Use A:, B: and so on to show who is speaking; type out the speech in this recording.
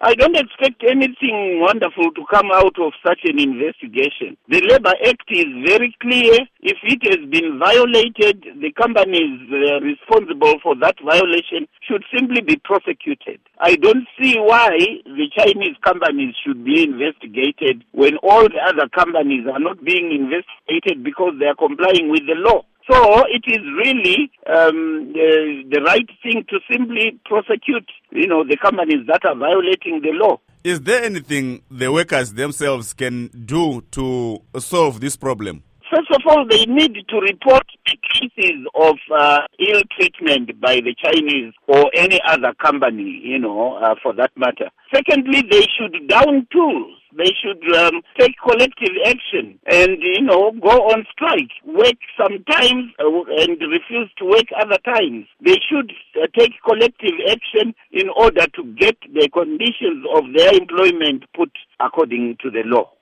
A: I don't expect anything wonderful to come out of such an investigation. The Labour Act is very clear. If it has been violated, the companies responsible for that violation should simply be prosecuted. I don't see why the Chinese companies should be investigated when all the other companies are not being investigated because they are complying with the law. So it is really the right thing to simply prosecute, the companies that are violating the law.
B: Is there anything the workers themselves can do to solve this problem?
A: First of all, they need to report the cases of ill treatment by the Chinese or any other company, for that matter. Secondly, they should down tools. They should take collective action and, go on strike, work sometimes and refuse to work other times. They should take collective action in order to get the conditions of their employment put according to the law.